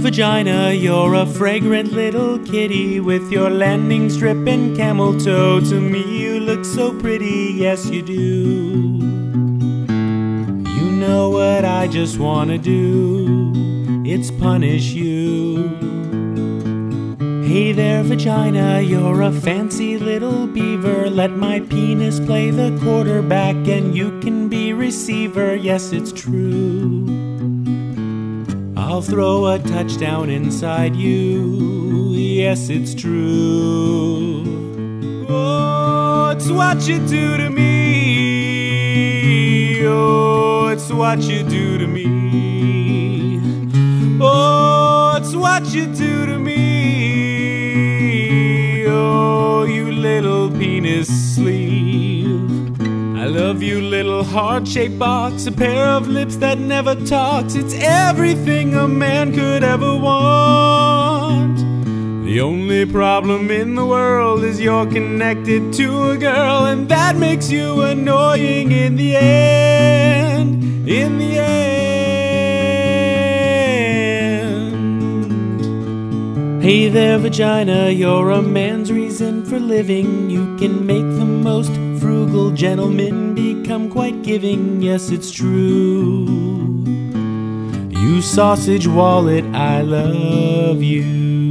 vagina, you're a fragrant little kitty with your landing strip and camel toe. To me you look so pretty, yes you do. You know what I just wanna do, it's punish you. Hey there vagina, you're a fancy little beaver. Let my penis play the quarterback and you can be receiver, yes it's true. I'll throw a touchdown inside you, yes it's true. Oh, it's what you do to me. Oh, it's what you do to me. Oh, it's what you do to me. Oh, you little penis sleeve. I love you, little heart-shaped box, a pair of lips that never talks. It's everything a man could ever want. The only problem in the world is you're connected to a girl, and that makes you annoying in the end. In the end. Hey there vagina, you're a man's reason for living. You can make the most frugal gentlemen become quite giving, yes it's true. You sausage wallet, I love you.